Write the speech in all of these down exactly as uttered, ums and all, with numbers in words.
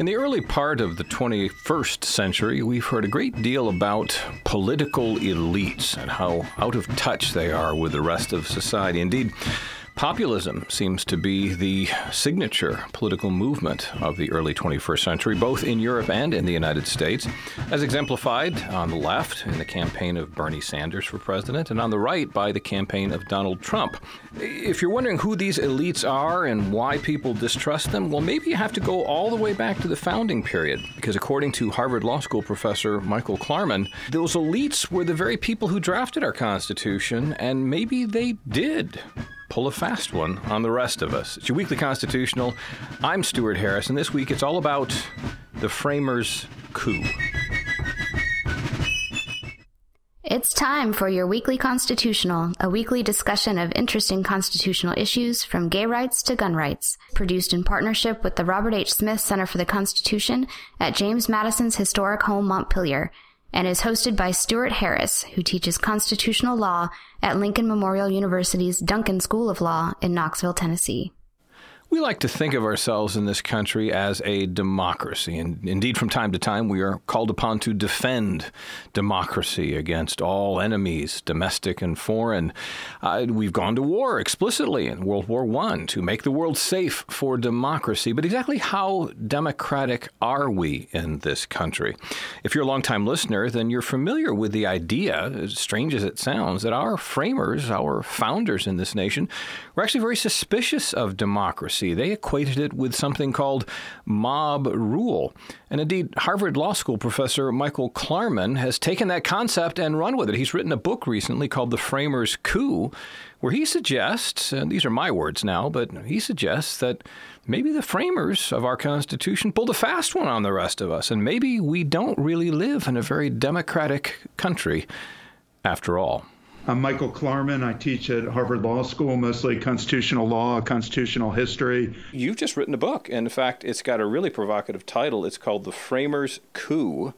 In the early part of the twenty-first century, we've heard a great deal about political elites and how out of touch they are with the rest of society. Indeed, populism seems to be the signature political movement of the early twenty-first century, both in Europe and in the United States, as exemplified on the left in the campaign of Bernie Sanders for president and on the right by the campaign of Donald Trump. If you're wondering who these elites are and why people distrust them, well, maybe you have to go all the way back to the founding period, because according to Harvard Law School professor Michael Klarman, those elites were the very people who drafted our Constitution, and maybe they did pull a fast one on the rest of us. It's your Weekly Constitutional. I'm Stuart Harris, and this week it's all about the framers' coup. It's time for your Weekly Constitutional, a weekly discussion of interesting constitutional issues from gay rights to gun rights, produced in partnership with the Robert H. Smith Center for the Constitution at James Madison's historic home, Montpelier, and is hosted by Stuart Harris, who teaches constitutional law at Lincoln Memorial University's Duncan School of Law in Knoxville, Tennessee. We like to think of ourselves in this country as a democracy, and indeed from time to time we are called upon to defend democracy against all enemies, domestic and foreign. Uh, we've gone to war explicitly in World War One to make the world safe for democracy, but exactly how democratic are we in this country? If you're a longtime listener, then you're familiar with the idea, as strange as it sounds, that our framers, our founders in this nation, were actually very suspicious of democracy. They equated it with something called mob rule. And indeed, Harvard Law School professor Michael Klarman has taken that concept and run with it. He's written a book recently called The Framers' Coup, where he suggests, and these are my words now, but he suggests that maybe the framers of our Constitution pulled a fast one on the rest of us, and maybe we don't really live in a very democratic country after all. I'm Michael Klarman. I teach at Harvard Law School, mostly constitutional law, constitutional history. You've just written a book. And in fact, it's got a really provocative title. It's called The Framers' Coup.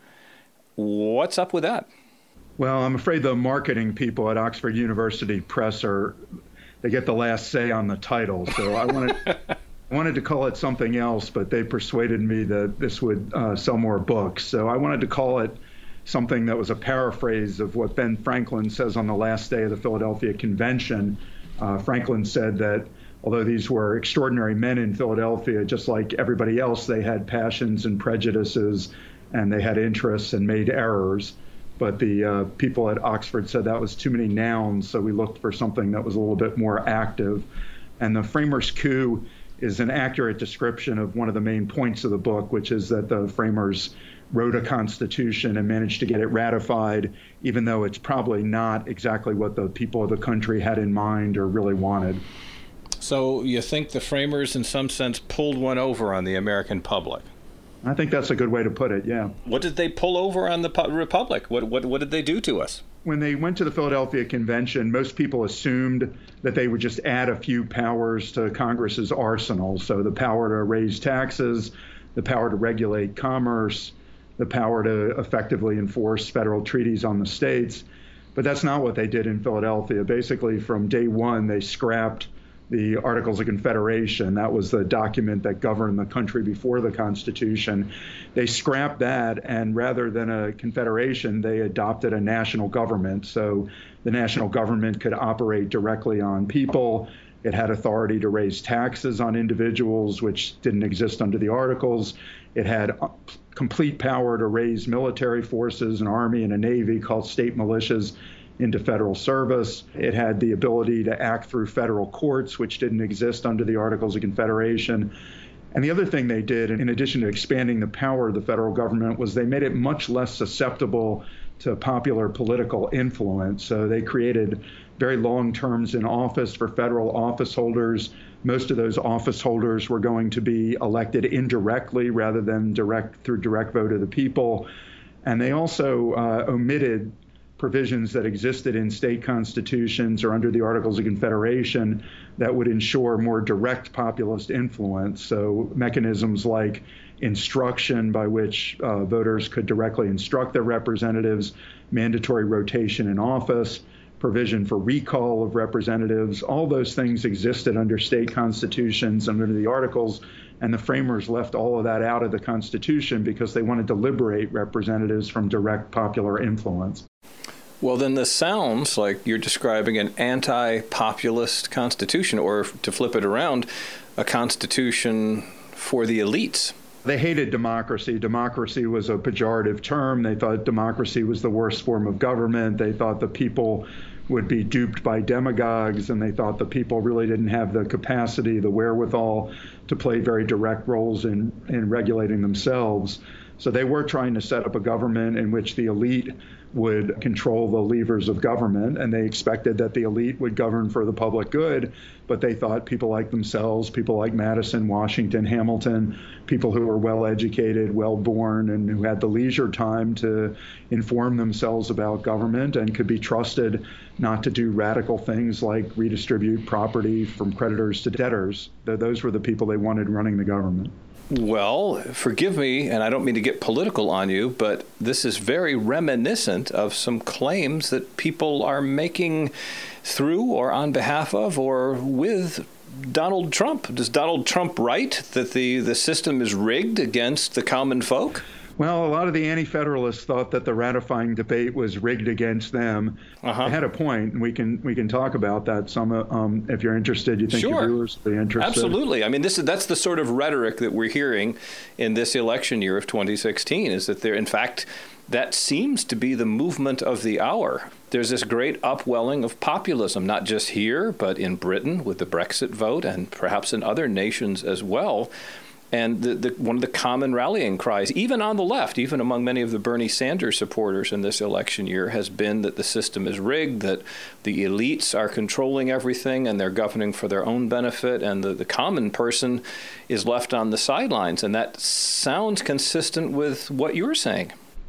What's up with that? Well, I'm afraid the marketing people at Oxford University Press are, they get the last say on the title. So I wanted, I wanted to call it something else, but they persuaded me that this would uh, sell more books. So I wanted to call it something that was a paraphrase of what Ben Franklin says on the last day of the Philadelphia Convention. Uh, Franklin said that although these were extraordinary men in Philadelphia, just like everybody else, they had passions and prejudices, and they had interests and made errors. But the uh, people at Oxford said that was too many nouns, so we looked for something that was a little bit more active. And the Framers' Coup is an accurate description of one of the main points of the book, which is that the framers wrote a constitution and managed to get it ratified, even though it's probably not exactly what the people of the country had in mind or really wanted. So you think the framers, in some sense, pulled one over on the American public? I think that's a good way to put it, yeah. What did they pull over on the republic? What, what, what did they do to us? When they went to the Philadelphia Convention, most people assumed that they would just add a few powers to Congress's arsenal. So the power to raise taxes, the power to regulate commerce, the power to effectively enforce federal treaties on the states. But that's not what they did in Philadelphia. Basically, from day one, they scrapped the Articles of Confederation. That was the document that governed the country before the Constitution. They scrapped that, and rather than a confederation, they adopted a national government. So the national government could operate directly on people. It had authority to raise taxes on individuals, which didn't exist under the Articles. It had complete power to raise military forces, an army and a navy called state militias, into federal service. It had the ability to act through federal courts, which didn't exist under the Articles of Confederation. And the other thing they did, in addition to expanding the power of the federal government, was they made it much less susceptible to popular political influence. So they created very long terms in office for federal office holders. Most of those office holders were going to be elected indirectly rather than direct through direct vote of the people. And they also uh, omitted provisions that existed in state constitutions or under the Articles of Confederation that would ensure more direct populist influence. So mechanisms like instruction by which uh, voters could directly instruct their representatives, mandatory rotation in office, provision for recall of representatives. All those things existed under state constitutions and under the Articles, and the framers left all of that out of the Constitution because they wanted to liberate representatives from direct popular influence. Well, then this sounds like you're describing an anti-populist constitution, or to flip it around, a constitution for the elites. They hated democracy. Democracy was a pejorative term. They thought democracy was the worst form of government. They thought the people would be duped by demagogues, and they thought the people really didn't have the capacity, the wherewithal to play very direct roles in, in regulating themselves. So they were trying to set up a government in which the elite would control the levers of government, and they expected that the elite would govern for the public good, but they thought people like themselves, people like Madison, Washington, Hamilton, people who were well-educated, well-born, and who had the leisure time to inform themselves about government and could be trusted not to do radical things like redistribute property from creditors to debtors. Those were the people they wanted running the government. Well, forgive me, and I don't mean to get political on you, but this is very reminiscent of some claims that people are making through or on behalf of or with Donald Trump. Does Donald Trump write that the, the system is rigged against the common folk? Well, a lot of the anti-federalists thought that the ratifying debate was rigged against them. Uh-huh. I had a point, and we can we can talk about that some. Um, if you're interested, you think sure. your viewers will be interested. Absolutely. I mean, this is that's the sort of rhetoric that we're hearing in this election year of twenty sixteen. Is that there, in fact, that seems to be the movement of the hour. There's this great upwelling of populism, not just here, but in Britain with the Brexit vote, and perhaps in other nations as well. And the, the, one of the common rallying cries, even on the left, even among many of the Bernie Sanders supporters in this election year, has been that the system is rigged, that the elites are controlling everything and they're governing for their own benefit, and the, the common person is left on the sidelines. And that sounds consistent with what you're saying.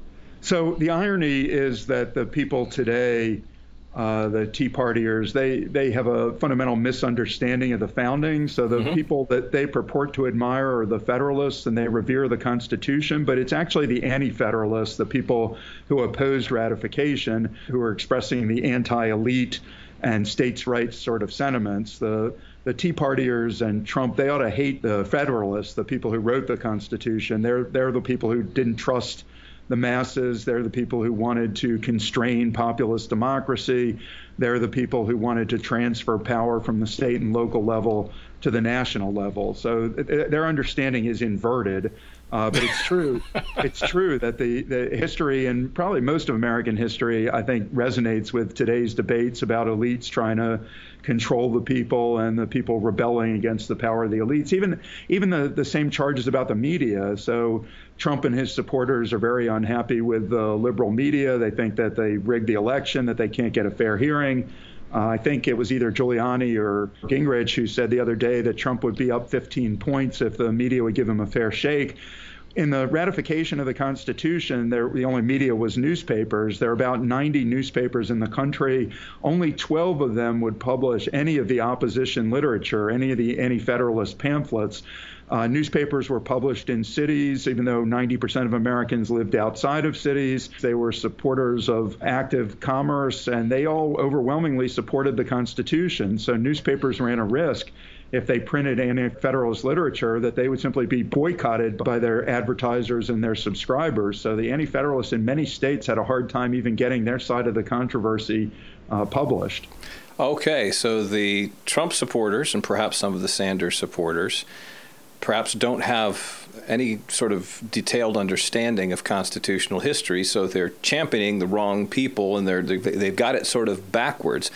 So the irony is that the people today, Uh, the Tea Partiers, they, they have a fundamental misunderstanding of the founding. So the mm-hmm. people that they purport to admire are the Federalists, and they revere the Constitution, but it's actually the anti-Federalists, the people who opposed ratification, who are expressing the anti-elite and states' rights sort of sentiments. The the Tea Partiers and Trump, they ought to hate the Federalists, the people who wrote the Constitution. They're they're the people who didn't trust the masses. They're the people who wanted to constrain populist democracy. They're the people who wanted to transfer power from the state and local level to the national level. So th- their understanding is inverted. Uh, but it's true. It's true that the, the history, and probably most of American history, I think, resonates with today's debates about elites trying to control the people and the people rebelling against the power of the elites. Even even the, the same charges about the media. So Trump and his supporters are very unhappy with the liberal media. They think that they rigged the election, that they can't get a fair hearing. Uh, I think it was either Giuliani or Gingrich who said the other day that Trump would be up fifteen points if the media would give him a fair shake. In the ratification of the Constitution, there, the only media was newspapers. There are about ninety newspapers in the country. Only twelve of them would publish any of the opposition literature, any of the anti-federalist pamphlets. Uh, newspapers were published in cities, even though ninety percent of Americans lived outside of cities. They were supporters of active commerce, and they all overwhelmingly supported the Constitution. So newspapers ran a risk, if they printed anti-federalist literature, that they would simply be boycotted by their advertisers and their subscribers. So the anti-federalists in many states had a hard time even getting their side of the controversy uh, published. Okay, so the Trump supporters, and perhaps some of the Sanders supporters, perhaps don't have any sort of detailed understanding of constitutional history, so they're championing the wrong people, and they're, they've got it sort of backwards.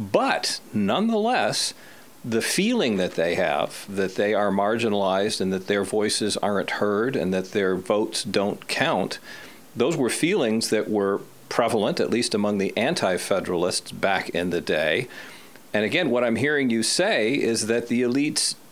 But nonetheless, the feeling that they have, that they are marginalized and that their voices aren't heard and that their votes don't count, those were feelings that were prevalent, at least among the anti-federalists back in the day. And again, what I'm hearing you say is that the elites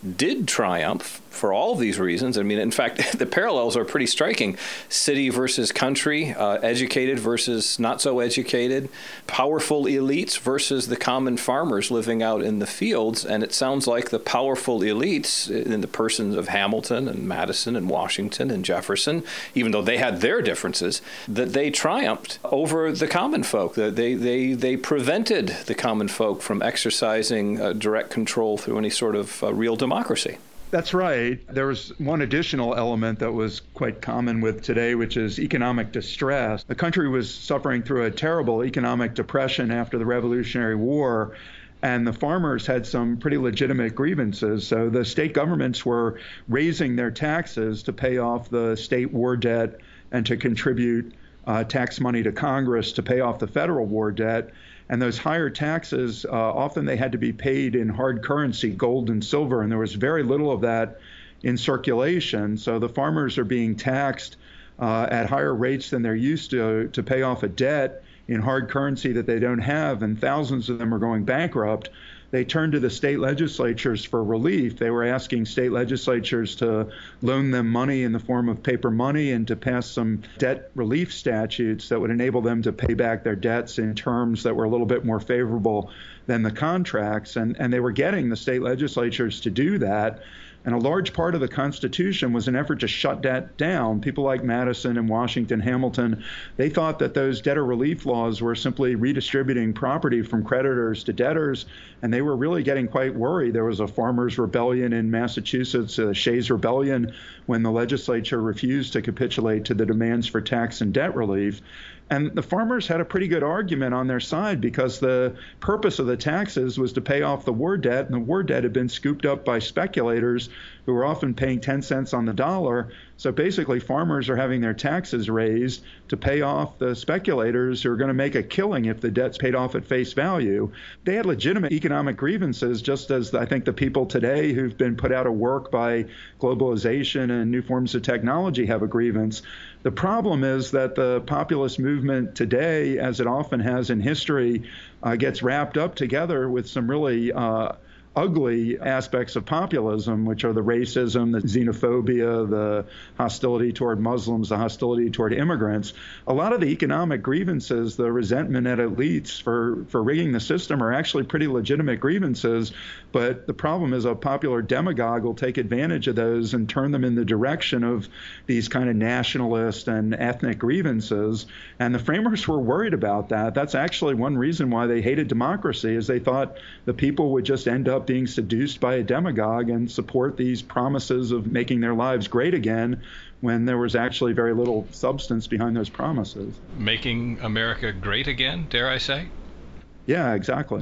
did triumph for all of these reasons. I mean, in fact, the parallels are pretty striking. City versus country, uh, educated versus not so educated, powerful elites versus the common farmers living out in the fields. And it sounds like the powerful elites, in the persons of Hamilton and Madison and Washington and Jefferson, even though they had their differences, that they triumphed over the common folk. They, they, they prevented the common folk from exercising uh, direct control through any sort of uh, real democracy. That's right. There was one additional element that was quite common with today, which is economic distress. The country was suffering through a terrible economic depression after the Revolutionary War, and the farmers had some pretty legitimate grievances. So the state governments were raising their taxes to pay off the state war debt and to contribute uh, tax money to Congress to pay off the federal war debt. And those higher taxes, uh, often they had to be paid in hard currency, gold and silver, and there was very little of that in circulation. So the farmers are being taxed uh, at higher rates than they're used to to pay off a debt in hard currency that they don't have, and thousands of them are going bankrupt. They turned to the state legislatures for relief. They were asking state legislatures to loan them money in the form of paper money and to pass some debt relief statutes that would enable them to pay back their debts in terms that were a little bit more favorable than the contracts. And, and they were getting the state legislatures to do that. And a large part of the Constitution was an effort to shut that down. People like Madison and Washington, Hamilton, they thought that those debtor relief laws were simply redistributing property from creditors to debtors, and they were really getting quite worried. There was a farmers' rebellion in Massachusetts, uh, Shays' Rebellion, when the legislature refused to capitulate to the demands for tax and debt relief. And the farmers had a pretty good argument on their side because the purpose of the taxes was to pay off the war debt, and the war debt had been scooped up by speculators who were often paying ten cents on the dollar. So basically, farmers are having their taxes raised to pay off the speculators who are going to make a killing if the debt's paid off at face value. They had legitimate economic grievances, just as I think the people today who've been put out of work by globalization and new forms of technology have a grievance. The problem is that the populist movement today, as it often has in history, uh, gets wrapped up together with some really uh, ugly aspects of populism, which are the racism, the xenophobia, the hostility toward Muslims, the hostility toward immigrants. A lot of the economic grievances, the resentment at elites for, for rigging the system are actually pretty legitimate grievances. But the problem is a popular demagogue will take advantage of those and turn them in the direction of these kind of nationalist and ethnic grievances. And the framers were worried about that. That's actually one reason why they hated democracy, is they thought the people would just end up being seduced by a demagogue and support these promises of making their lives great again when there was actually very little substance behind those promises. Making America great again, dare I say? Yeah, exactly.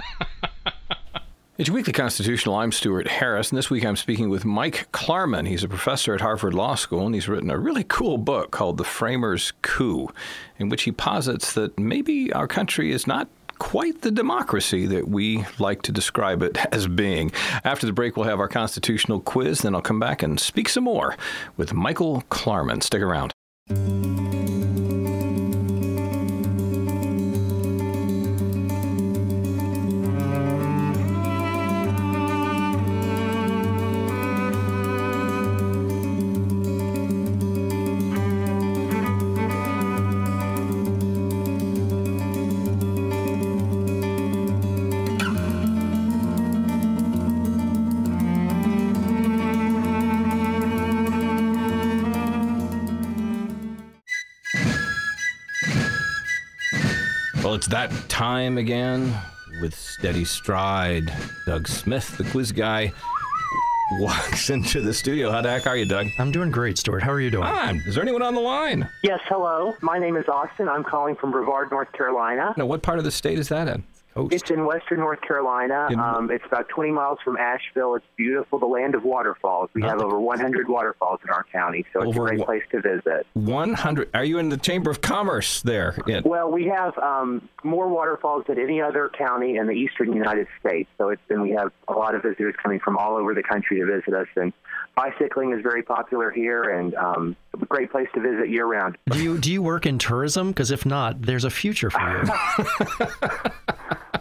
It's Weekly Constitutional. I'm Stuart Harris, and this week I'm speaking with Mike Klarman. He's a professor at Harvard Law School, and he's written a really cool book called The Framers' Coup, in which he posits that maybe our country is not quite the democracy that we like to describe it as being. After the break, we'll have our constitutional quiz, then I'll come back and speak some more with Michael Klarman. Stick around. Well, it's that time again. With steady stride, Doug Smith, the quiz guy, walks into the studio. How the heck are you, Doug? I'm doing great, Stuart. How are you doing? Ah, is there anyone on the line? Yes, hello. My name is Austin. I'm calling from Brevard, North Carolina. Now, what part of the state is that in? Coast. It's in western North Carolina. In- um, it's about twenty miles from Asheville. It's beautiful, the land of waterfalls. We Not have the- over one hundred waterfalls in our county, so it's Over a great wha- place to visit. one hundred. Are you in the Chamber of Commerce there? In- Well, we have um, more waterfalls than any other county in the eastern United States. So it's been, we have a lot of visitors coming from all over the country to visit us. And bicycling is very popular here, and um, a great place to visit year-round. Do you do you work in tourism? Because if not, there's a future for you. You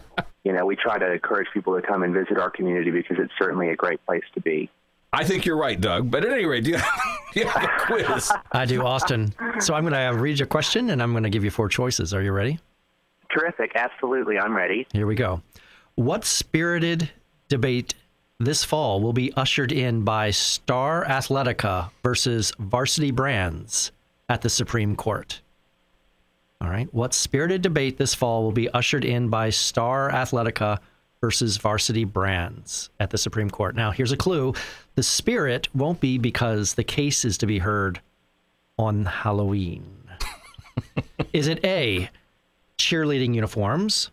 you know, we try to encourage people to come and visit our community because it's certainly a great place to be. I think you're right, Doug. But at any rate, do you have, do you have a quiz? I do, Austin. So I'm going to read you a question, and I'm going to give you four choices. Are you ready? Terrific. Absolutely. I'm ready. Here we go. What spirited debate this fall will be ushered in by Star Athletica versus Varsity Brands at the Supreme Court? All right. What spirited debate this fall will be ushered in by Star Athletica versus Varsity Brands at the Supreme Court? Now, here's a clue. The spirit won't be because the case is to be heard on Halloween. Is it A, cheerleading uniforms,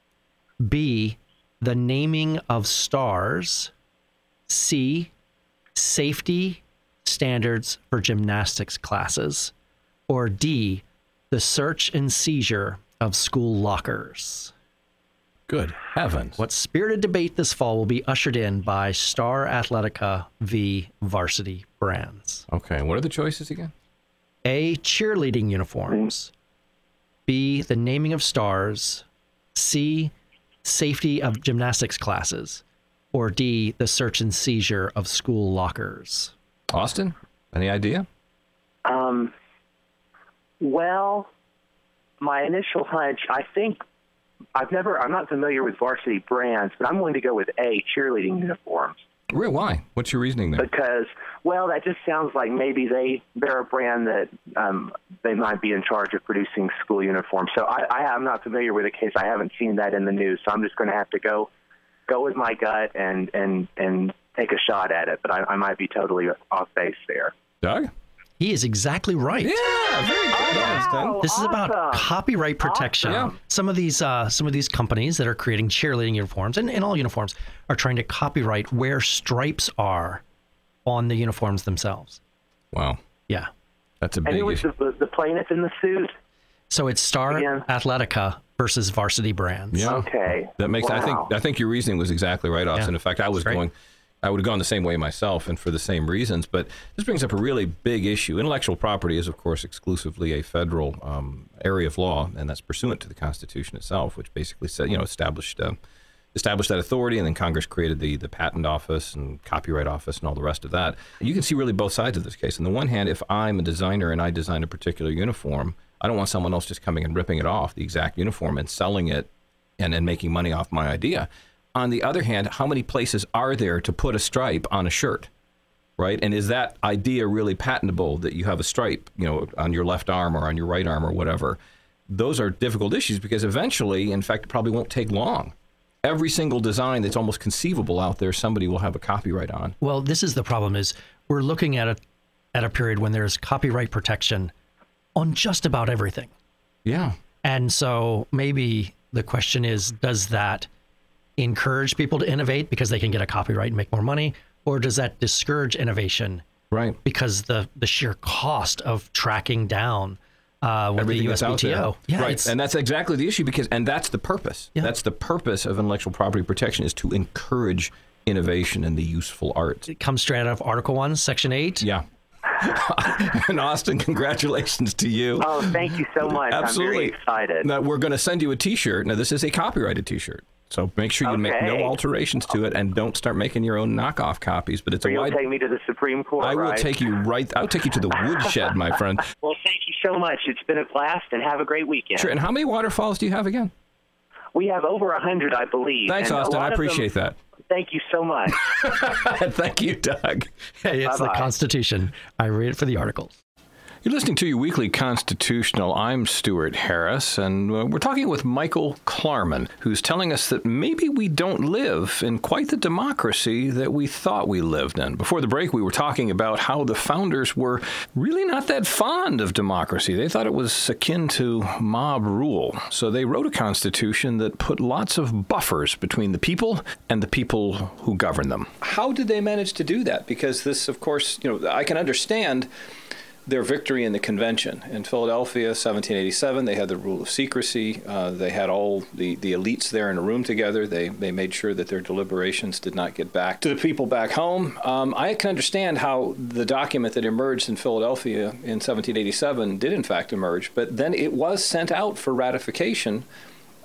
B, the naming of stars, C, safety standards for gymnastics classes, or D, the search and seizure of school lockers? Good heavens. What spirited debate this fall will be ushered in by Star Athletica v. Varsity Brands? Okay, what are the choices again? A, cheerleading uniforms. B, the naming of stars. C, safety of gymnastics classes. Or D, the search and seizure of school lockers. Austin, any idea? Um, well, my initial hunch, I think, I've never, I'm not familiar with Varsity Brands, but I'm going to go with A, cheerleading uniforms. Real? Why? What's your reasoning there? Because, well, that just sounds like maybe they, they're a brand that um, they might be in charge of producing school uniforms. So I, I, I'm not familiar with the case. I haven't seen that in the news, so I'm just going to have to go go with my gut and, and, and take a shot at it. But I, I might be totally off base there. Doug? He is exactly right. Yeah, very good, Austin. Oh, This is about awesome. copyright protection. Awesome. Yeah. Some of these uh, some of these companies that are creating cheerleading uniforms, and, and all uniforms, are trying to copyright where stripes are on the uniforms themselves. Wow. Yeah. That's a And big who was issue. the, the plaintiff in the suit? So it's Star Again. Athletica versus Varsity Brands. Yeah. Okay. That makes. I think. Wow. I think your reasoning was exactly right, Austin. Yeah. In fact, I was That's great. going. I would have gone the same way myself, and for the same reasons. But this brings up a really big issue. Intellectual property is, of course, exclusively a federal um, area of law, and that's pursuant to the Constitution itself, which basically said, you know, established uh, established that authority, and then Congress created the the Patent Office and Copyright Office and all the rest of that. You can see really both sides of this case. On the one hand, if I'm a designer and I design a particular uniform, I don't want someone else just coming and ripping it off, the exact uniform, and selling it and then making money off my idea. On the other hand, how many places are there to put a stripe on a shirt, right? And is that idea really patentable, that you have a stripe, you know, on your left arm or on your right arm or whatever? Those are difficult issues because eventually, in fact, it probably won't take long. Every single design that's almost conceivable out there, somebody will have a copyright on. Well, this is the problem: is we're looking at a at a period when there's copyright protection on just about everything. Yeah. And so maybe the question is, does that encourage people to innovate because they can get a copyright and make more money, or does that discourage innovation Right. because the the sheer cost of tracking down uh, with Everything the that's out there. U S P T O? Yeah, right. it's, And that's exactly the issue, because, and that's the purpose. Yeah. That's the purpose of intellectual property protection, is to encourage innovation in the useful arts. it comes straight out of Article One, Section Eight. Yeah. And Austin, congratulations to you. Oh, thank you so much. Absolutely. I'm very excited. Now, we're going to send you a T-shirt. Now, this is a copyrighted T-shirt, so make sure you make no Okay. alterations to it, and don't start making your own knockoff copies. But it's a You'll wide. take me to the Supreme Court, I will right? take you right. I'll take you to the woodshed, my friend. Well, thank you so much. It's been a blast, and have a great weekend. Sure. And how many waterfalls do you have again? We have over a hundred, I believe. Thanks, and a Austin. lot I of them- appreciate that. Thank you so much. Thank you, Doug. Hey, it's Bye-bye. the Constitution. I read it for the articles. You're listening to your weekly Constitutional. I'm Stuart Harris, and uh, we're talking with Michael Klarman, who's telling us that maybe we don't live in quite the democracy that we thought we lived in. Before the break, we were talking about how the founders were really not that fond of democracy. They thought it was akin to mob rule. So they wrote a constitution that put lots of buffers between the people and the people who govern them. How did they manage to do that? Because this, of course, you know, I can understand their victory in the convention. In Philadelphia, seventeen eighty-seven, they had the rule of secrecy. Uh, they had all the, the elites there in a room together. They they made sure that their deliberations did not get back to the people back home. Um, I can understand how the document that emerged in Philadelphia in seventeen eighty-seven did in fact emerge, but then it was sent out for ratification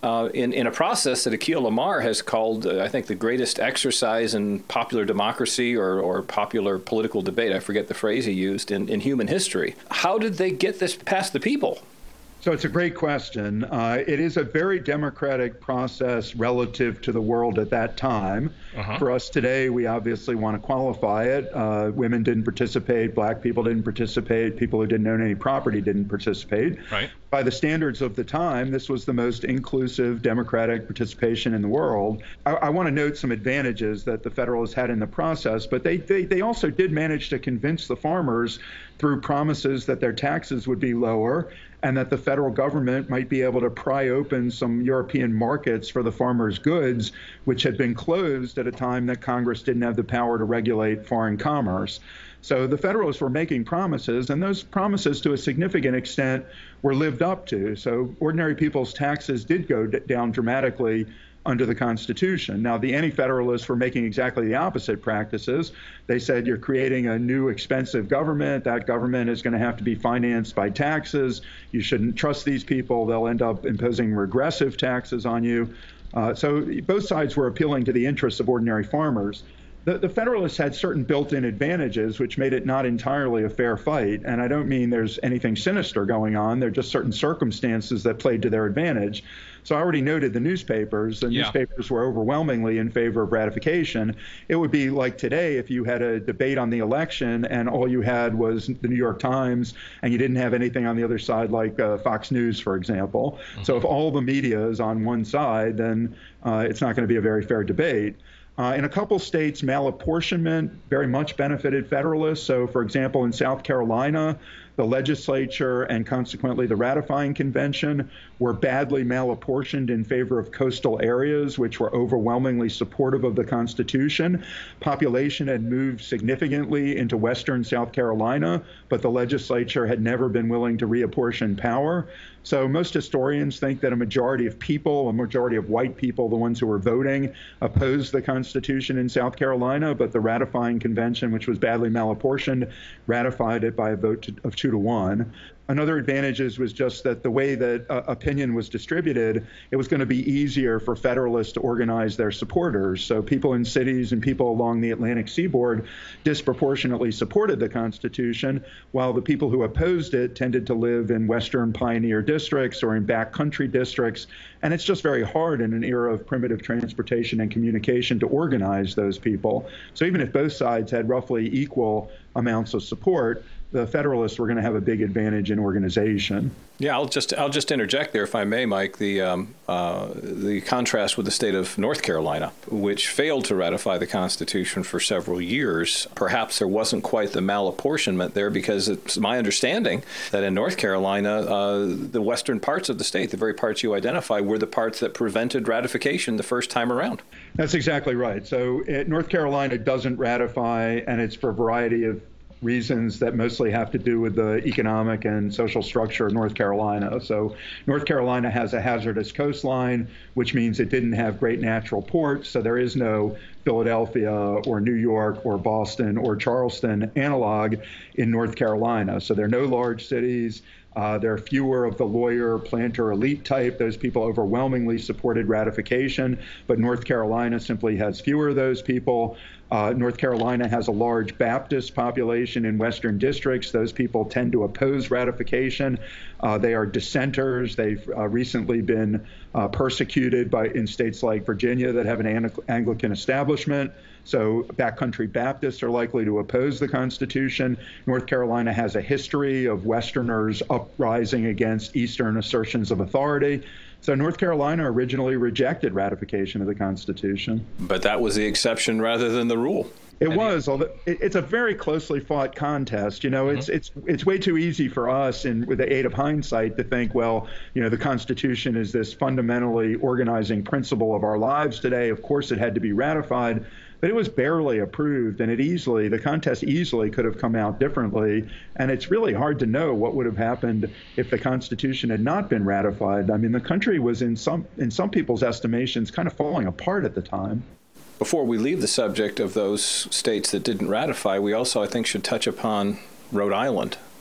uh, in, in a process that Akhil Amar has called, uh, I think, the greatest exercise in popular democracy or, or popular political debate. I forget the phrase he used in, in human history. How did they get this past the people? So it's a great question. Uh, it is a very democratic process relative to the world at that time. Uh-huh. For us today, we obviously want to qualify it. Uh, women didn't participate. Black people didn't participate. People who didn't own any property didn't participate. Right. By the standards of the time, this was the most inclusive democratic participation in the world. I, I want to note some advantages that the Federalists had in the process, but they, they, they also did manage to convince the farmers through promises that their taxes would be lower and that the federal government might be able to pry open some European markets for the farmers' goods, which had been closed at a time that Congress didn't have the power to regulate foreign commerce. So the Federalists were making promises, and those promises to a significant extent were lived up to. So ordinary people's taxes did go d- down dramatically under the Constitution. Now, the Anti-Federalists were making exactly the opposite practices. They said you're creating a new expensive government. That government is going to have to be financed by taxes. You shouldn't trust these people. They'll end up imposing regressive taxes on you. Uh, so both sides were appealing to the interests of ordinary farmers. The, the Federalists had certain built-in advantages, which made it not entirely a fair fight. And I don't mean there's anything sinister going on. There are just certain circumstances that played to their advantage. So I already noted the newspapers. The yeah. newspapers were overwhelmingly in favor of ratification. It would be like today if you had a debate on the election and all you had was the New York Times and you didn't have anything on the other side like uh, Fox News, for example. Mm-hmm. So if all the media is on one side, then uh, it's not going to be a very fair debate. Uh, in a couple states, malapportionment very much benefited Federalists. So, for example, in South Carolina, the legislature and consequently the ratifying convention were badly malapportioned in favor of coastal areas, which were overwhelmingly supportive of the Constitution. Population had moved significantly into western South Carolina, but the legislature had never been willing to reapportion power. So most historians think that a majority of people, a majority of white people, the ones who were voting, opposed the Constitution in South Carolina, but the ratifying convention, which was badly malapportioned, ratified it by a vote to, of two to one. Another advantage is, was just that the way that uh, opinion was distributed, it was going to be easier for Federalists to organize their supporters. So people in cities and people along the Atlantic seaboard disproportionately supported the Constitution, while the people who opposed it tended to live in western pioneer districts or in backcountry districts. And it's just very hard in an era of primitive transportation and communication to organize those people. So even if both sides had roughly equal amounts of support, the Federalists were going to have a big advantage in organization. Yeah, I'll just I'll just interject there, if I may, Mike. The um, uh, the contrast with the state of North Carolina, which failed to ratify the Constitution for several years. Perhaps there wasn't quite the malapportionment there, because it's my understanding that in North Carolina, uh, the western parts of the state, the very parts you identify, were the parts that prevented ratification the first time around. That's exactly right. So it, North Carolina doesn't ratify, and it's for a variety of reasons that mostly have to do with the economic and social structure of North Carolina. So North Carolina has a hazardous coastline, which means it didn't have great natural ports. So there is no Philadelphia or New York or Boston or Charleston analog in North Carolina. So there are no large cities. Uh, there are fewer of the lawyer, planter, elite type. Those people overwhelmingly supported ratification, but North Carolina simply has fewer of those people. Uh, North Carolina has a large Baptist population in western districts. Those people tend to oppose ratification. Uh, they are dissenters. They've uh, recently been uh, persecuted by in states like Virginia that have an Anglican establishment. So backcountry Baptists are likely to oppose the Constitution. North Carolina has a history of Westerners uprising against Eastern assertions of authority. So North Carolina originally rejected ratification of the Constitution. But that was the exception rather than the rule. It was, although it's a very closely fought contest. You know, mm-hmm. it's it's it's way too easy for us, and with the aid of hindsight, to think, well, you know, the Constitution is this fundamentally organizing principle of our lives today. Of course, it had to be ratified, but it was barely approved, and it easily, the contest easily could have come out differently. And it's really hard to know what would have happened if the Constitution had not been ratified. I mean, the country was in some in some people's estimations kind of falling apart at the time. Before we leave the subject of those states that didn't ratify, we also, I think, should touch upon Rhode Island.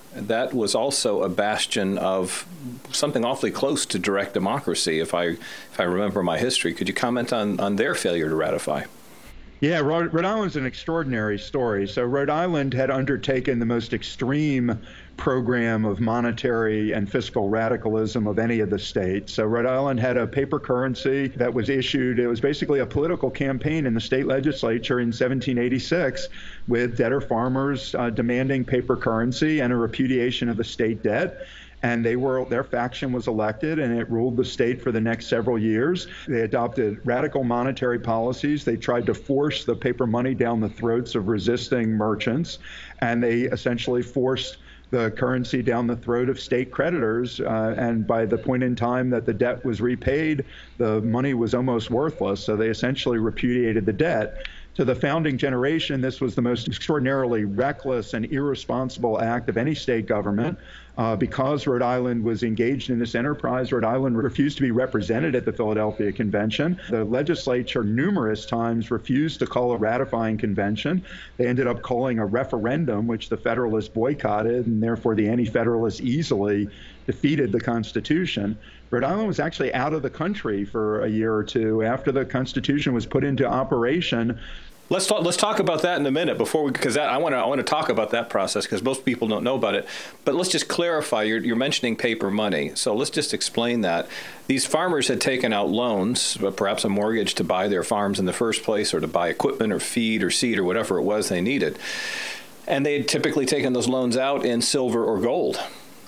that was also a bastion of something awfully close to direct democracy, if I if I remember my history. Could you comment on, on their failure to ratify? Yeah, Rhode, Rhode Island's an extraordinary story. So Rhode Island had undertaken the most extreme program of monetary and fiscal radicalism of any of the states. So Rhode Island had a paper currency that was issued. It was basically a political campaign in the state legislature in seventeen eighty-six with debtor farmers uh, demanding paper currency and a repudiation of the state debt. And they were their faction was elected, and it ruled the state for the next several years. They adopted radical monetary policies. They tried to force the paper money down the throats of resisting merchants, and they essentially forced the currency down the throat of state creditors. Uh, and by the point in time that the debt was repaid, the money was almost worthless. So they essentially repudiated the debt. To the founding generation, this was the most extraordinarily reckless and irresponsible act of any state government. Uh, because Rhode Island was engaged in this enterprise, Rhode Island refused to be represented at the Philadelphia Convention. The legislature numerous times refused to call a ratifying convention. They ended up calling a referendum, which the Federalists boycotted, and therefore the Anti-Federalists easily defeated the Constitution. Rhode Island was actually out of the country for a year or two after the Constitution was put into operation. Let's talk. Let's talk about that in a minute before we, because I want to. I want to talk about that process because most people don't know about it. But let's just clarify. You're, you're mentioning paper money, so let's just explain that. These farmers had taken out loans, perhaps a mortgage, to buy their farms in the first place, or to buy equipment, or feed, or seed, or whatever it was they needed, and they had typically taken those loans out in silver or gold.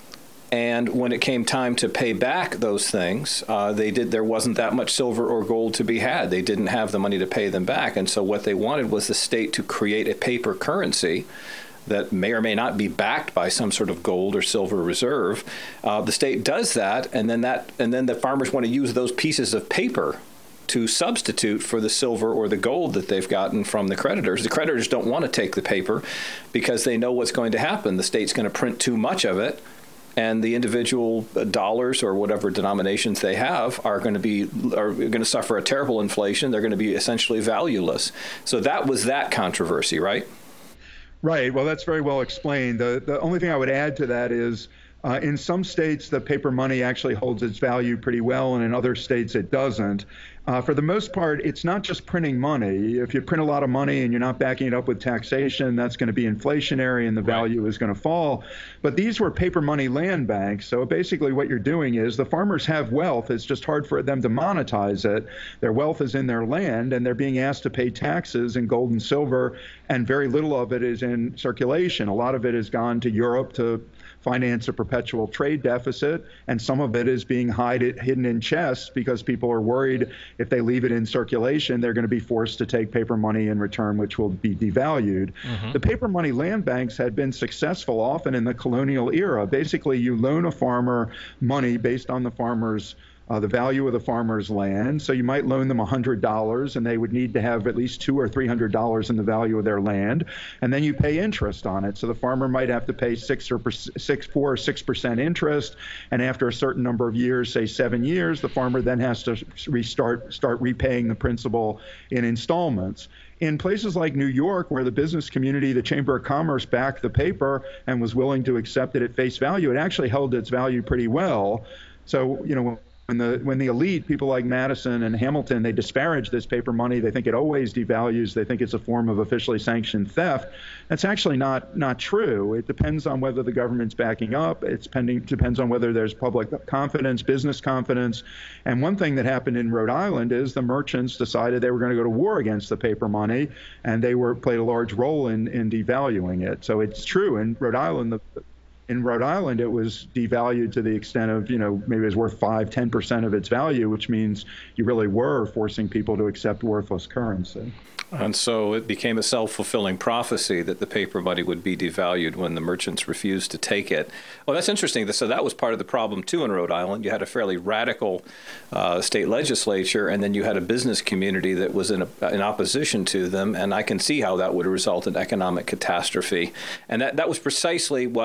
And when it came time to pay back those things, uh, they did. There wasn't that much silver or gold to be had. They didn't have the money to pay them back. And so what they wanted was the state to create a paper currency that may or may not be backed by some sort of gold or silver reserve. Uh, the state does that, and then that, and then the farmers want to use those pieces of paper to substitute for the silver or the gold that they've gotten from the creditors. The creditors don't want to take the paper because they know what's going to happen. The state's going to print too much of it, and the individual dollars or whatever denominations they have are going to be are going to suffer a terrible inflation. They're going to be essentially valueless. So that was that controversy, right? Right. Well, that's very well explained. The the only thing I would add to that is uh, in some states, the paper money actually holds its value pretty well, and in other states it doesn't. Uh, for the most part, it's not just printing money. If you print a lot of money and you're not backing it up with taxation, that's going to be inflationary and the value is going to fall. But these were paper money land banks. So basically what you're doing is the farmers have wealth. It's just hard for them to monetize it. Their wealth is in their land, and they're being asked to pay taxes in gold and silver, and very little of it is in circulation. A lot of it has gone to Europe to finance a perpetual trade deficit, and some of it is being hide it, hidden in chests because people are worried if they leave it in circulation, they're going to be forced to take paper money in return, which will be devalued. Mm-hmm. The paper money land banks had been successful often in the colonial era. Basically, you loan a farmer money based on the farmer's Uh, the value of the farmer's land. So you might loan them one hundred dollars, and they would need to have at least two or three hundred dollars in the value of their land, and then you pay interest on it. So the farmer might have to pay six or six, four or six percent interest, and after a certain number of years, say seven years, the farmer then has to restart start repaying the principal in installments. In places like New York, where the business community, the Chamber of Commerce, backed the paper and was willing to accept it at face value, it actually held its value pretty well. So, you know, When the when the elite, people like Madison and Hamilton, they disparage this paper money. They think it always devalues. They think it's a form of officially sanctioned theft. That's actually not not true. It depends on whether the government's backing up. It depends on whether there's public confidence, business confidence. And one thing that happened in Rhode Island is the merchants decided they were going to go to war against the paper money, and they were played a large role in, in devaluing it. So it's true. In Rhode Island, the In Rhode Island, it was devalued to the extent of, you know, maybe it was worth five, ten percent of its value, which means you really were forcing people to accept worthless currency. And so it became a self-fulfilling prophecy that the paper money would be devalued when the merchants refused to take it. Well, that's interesting. So that was part of the problem, too, in Rhode Island. You had a fairly radical uh, state legislature, and then you had a business community that was in, a, in opposition to them, and I can see how that would result in economic catastrophe. And that, that was precisely what Madison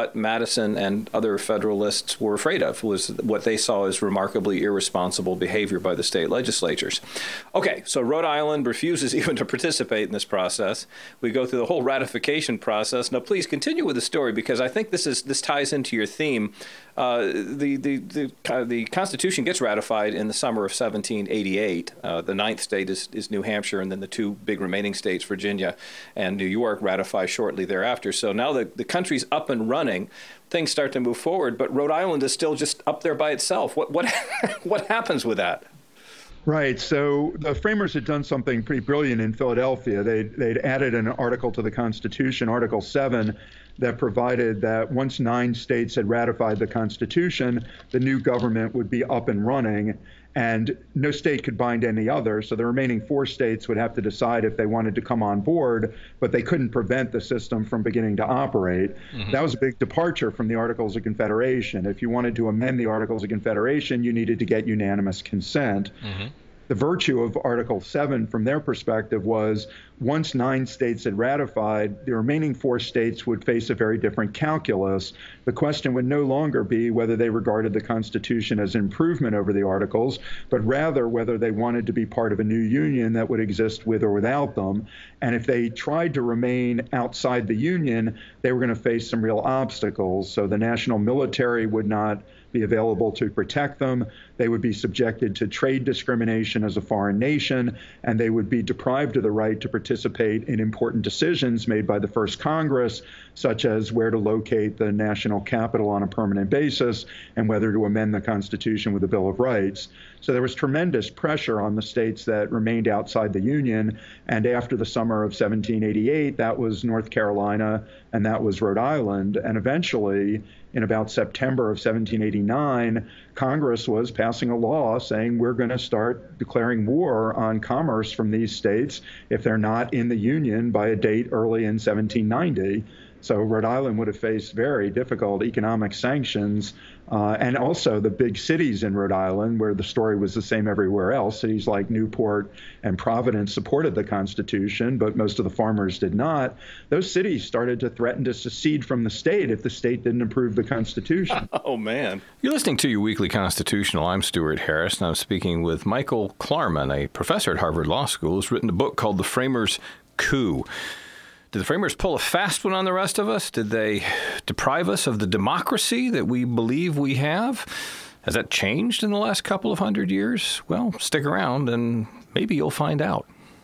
Madison and other Federalists were afraid of, was what they saw as remarkably irresponsible behavior by the state legislatures. Okay, so Rhode Island refuses even to participate in this process. We go through the whole ratification process. Now, please continue with the story, because I think this is this ties into your theme. Uh, the, the, the, uh, the Constitution gets ratified in the summer of seventeen eighty-eight. Uh, the ninth state is, is New Hampshire, and then the two big remaining states, Virginia and New York, ratify shortly thereafter. So now the, the country's up and running. Things start to move forward, but Rhode Island is still just up there by itself. What what what happens with that? Right. So the framers had done something pretty brilliant in Philadelphia. They'd, they'd added an article to the Constitution, Article seven, that provided that once nine states had ratified the Constitution, the new government would be up and running, and no state could bind any other. So the remaining four states would have to decide if they wanted to come on board, but they couldn't prevent the system from beginning to operate. Mm-hmm. That was a big departure from the Articles of Confederation. If you wanted to amend the Articles of Confederation, you needed to get unanimous consent. Mm-hmm. The virtue of Article seven from their perspective was once nine states had ratified, the remaining four states would face a very different calculus. The question would no longer be whether they regarded the Constitution as an improvement over the Articles, but rather whether they wanted to be part of a new union that would exist with or without them. And if they tried to remain outside the union, they were going to face some real obstacles. So the national military would not be available to protect them. They would be subjected to trade discrimination as a foreign nation, and they would be deprived of the right to participate in important decisions made by the first Congress, such as where to locate the national capital on a permanent basis and whether to amend the Constitution with a Bill of Rights. So there was tremendous pressure on the states that remained outside the Union. And after the summer of seventeen eighty-eight, that was North Carolina and that was Rhode Island. And eventually, in about September of seventeen eighty-nine, Congress was passing a law saying we're going to start declaring war on commerce from these states if they're not in the Union by a date early in seventeen ninety. So Rhode Island would have faced very difficult economic sanctions. Uh, and also the big cities in Rhode Island, where the story was the same everywhere else. Cities like Newport and Providence supported the Constitution, but most of the farmers did not. Those cities started to threaten to secede from the state if the state didn't approve the Constitution. Oh, man. You're listening to your Weekly Constitutional. I'm Stuart Harris, and I'm speaking with Michael Klarman, a professor at Harvard Law School, who's written a book called The Framers' Coup. Did the framers pull a fast one on the rest of us? Did they deprive us of the democracy that we believe we have? Has that changed in the last couple of hundred years? Well, stick around and maybe you'll find out.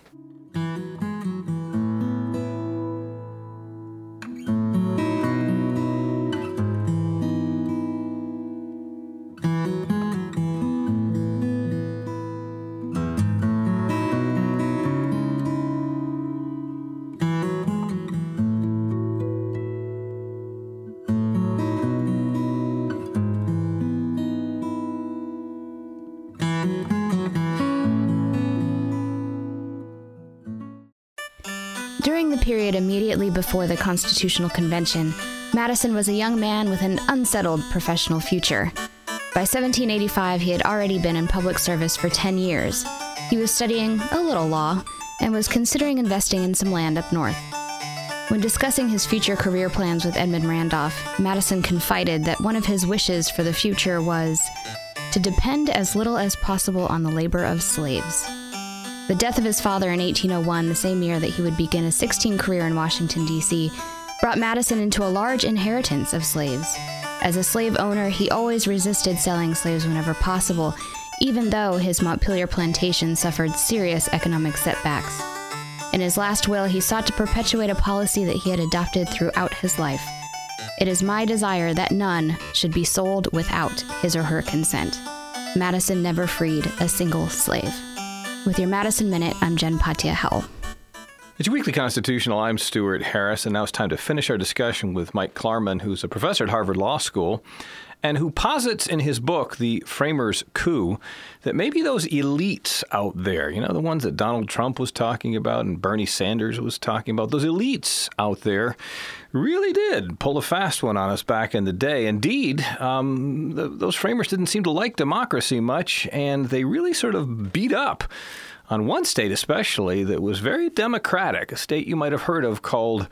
During the period immediately before the Constitutional Convention, Madison was a young man with an unsettled professional future. By seventeen eighty-five, he had already been in public service for ten years. He was studying a little law and was considering investing in some land up north. When discussing his future career plans with Edmund Randolph, Madison confided that one of his wishes for the future was to depend as little as possible on the labor of slaves. The death of his father in eighteen oh one, the same year that he would begin a sixteen career in Washington, D C, brought Madison into a large inheritance of slaves. As a slave owner, he always resisted selling slaves whenever possible, even though his Montpelier plantation suffered serious economic setbacks. In his last will, he sought to perpetuate a policy that he had adopted throughout his life. It is my desire that none should be sold without his or her consent. Madison never freed a single slave. With your Madison Minute, I'm Jen Patia-Howell. It's your Weekly Constitutional. I'm Stuart Harris, and now it's time to finish our discussion with Mike Klarman, who's a professor at Harvard Law School, and who posits in his book, The Framers' Coup, that maybe those elites out there, you know, the ones that Donald Trump was talking about and Bernie Sanders was talking about, those elites out there really did pull a fast one on us back in the day. Indeed, um, the, those framers didn't seem to like democracy much, and they really sort of beat up on one state especially that was very democratic, a state you might have heard of called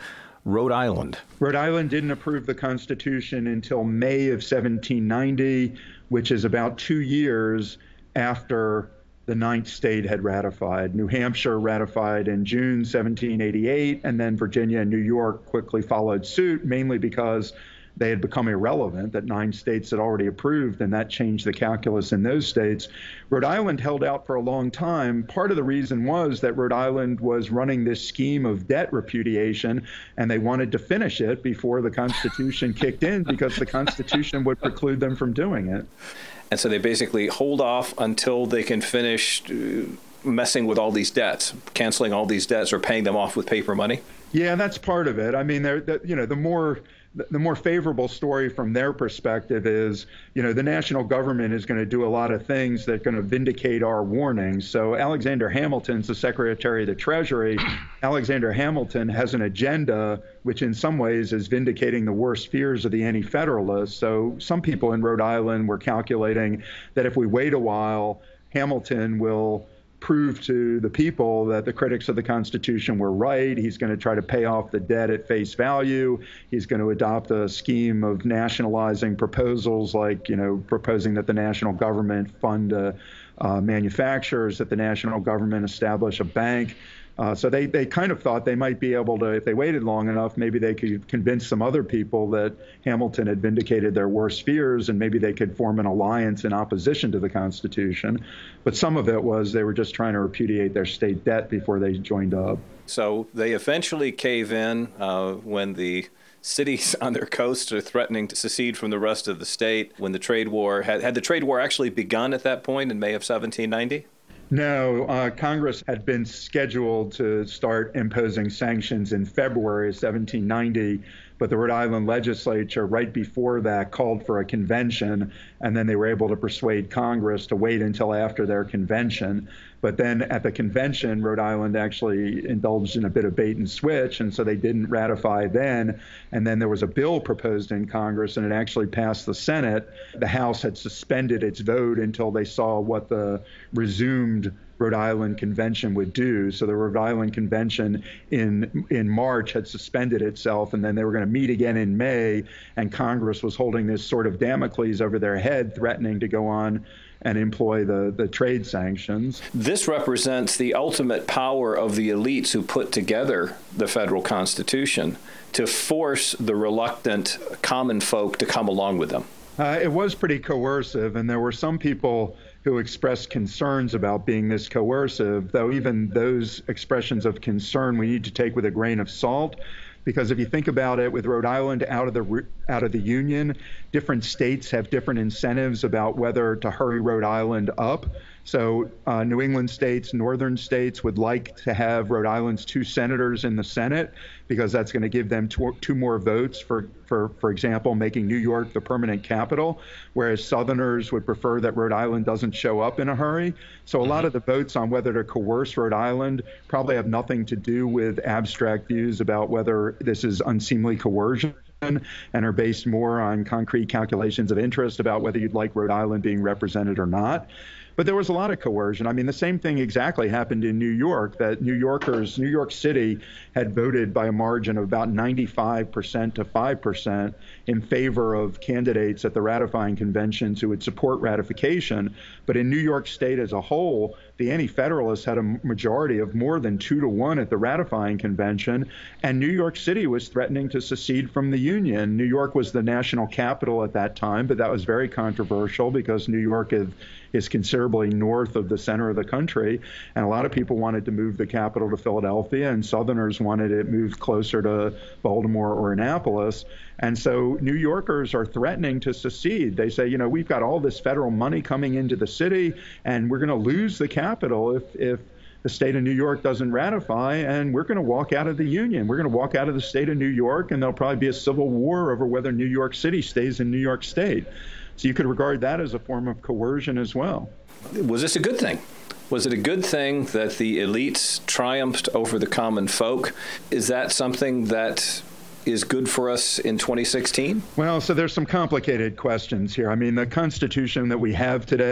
Rhode Island? Rhode Island didn't approve the Constitution until May of seventeen ninety, which is about two years after the ninth state had ratified. New Hampshire ratified in June seventeen eighty-eight, and then Virginia and New York quickly followed suit, mainly because they had become irrelevant, that nine states had already approved, and that changed the calculus in those states. Rhode Island held out for a long time. Part of the reason was that Rhode Island was running this scheme of debt repudiation, and they wanted to finish it before the Constitution kicked in, because the Constitution would preclude them from doing it. And so they basically hold off until they can finish uh, messing with all these debts, canceling all these debts or paying them off with paper money? Yeah, that's part of it. I mean, they're, the, you know, the more the more favorable story from their perspective is, you know, the national government is going to do a lot of things that are going to vindicate our warnings. So Alexander Hamilton's the Secretary of the Treasury. Alexander Hamilton has an agenda which in some ways is vindicating the worst fears of the anti-federalists. So some people in Rhode Island were calculating that if we wait a while, Hamilton will prove to the people that the critics of the Constitution were right. He's going to try to pay off the debt at face value. He's going to adopt a scheme of nationalizing proposals, like, you know, proposing that the national government fund uh, uh, manufacturers, that the national government establish a bank. Uh, so they, they kind of thought they might be able to, if they waited long enough, maybe they could convince some other people that Hamilton had vindicated their worst fears, and maybe they could form an alliance in opposition to the Constitution. But some of it was they were just trying to repudiate their state debt before they joined up. So they eventually cave in uh, when the cities on their coast are threatening to secede from the rest of the state. When the trade war, had, had the trade war actually begun at that point in May of seventeen ninety? No, uh, Congress had been scheduled to start imposing sanctions in February of seventeen ninety, but the Rhode Island legislature right before that called for a convention, and then they were able to persuade Congress to wait until after their convention. But then at the convention, Rhode Island actually indulged in a bit of bait and switch, and so they didn't ratify then. And then there was a bill proposed in Congress, and it actually passed the Senate. The House had suspended its vote until they saw what the resumed Rhode Island Convention would do. So the Rhode Island Convention in in March had suspended itself, and then they were going to meet again in May, and Congress was holding this sort of Damocles over their head, threatening to go on and employ the, the trade sanctions. This represents the ultimate power of the elites who put together the federal Constitution to force the reluctant common folk to come along with them. Uh, it was pretty coercive, and there were some people who expressed concerns about being this coercive, though even those expressions of concern we need to take with a grain of salt. Because if you think about it, with Rhode Island out of the out of the Union, different states have different incentives about whether to hurry Rhode Island up. So uh, New England states, northern states would like to have Rhode Island's two senators in the Senate, because that's going to give them two, two more votes for, for, for example, making New York the permanent capital, whereas Southerners would prefer that Rhode Island doesn't show up in a hurry. So a lot of the votes on whether to coerce Rhode Island probably have nothing to do with abstract views about whether this is unseemly coercion, and are based more on concrete calculations of interest about whether you'd like Rhode Island being represented or not. But there was a lot of coercion. I mean, the same thing exactly happened in New York, that New Yorkers, New York City had voted by a margin of about ninety-five percent to five percent in favor of candidates at the ratifying conventions who would support ratification. But in New York State as a whole, the Anti-Federalists had a majority of more than two to one at the ratifying convention, and New York City was threatening to secede from the Union. New York was the national capital at that time, but that was very controversial because New York is, is considerably north of the center of the country, and a lot of people wanted to move the capital to Philadelphia, and Southerners wanted it moved closer to Baltimore or Annapolis. And so New Yorkers are threatening to secede. They say, you know, we've got all this federal money coming into the city, and we're going to lose the capital if, if the state of New York doesn't ratify, and we're going to walk out of the Union. We're going to walk out of the state of New York, and there'll probably be a civil war over whether New York City stays in New York State. So you could regard that as a form of coercion as well. Was this a good thing? Was it a good thing that the elites triumphed over the common folk? Is that something that is good for us in twenty sixteen? Well, so there's some complicated questions here. I mean, the Constitution that we have today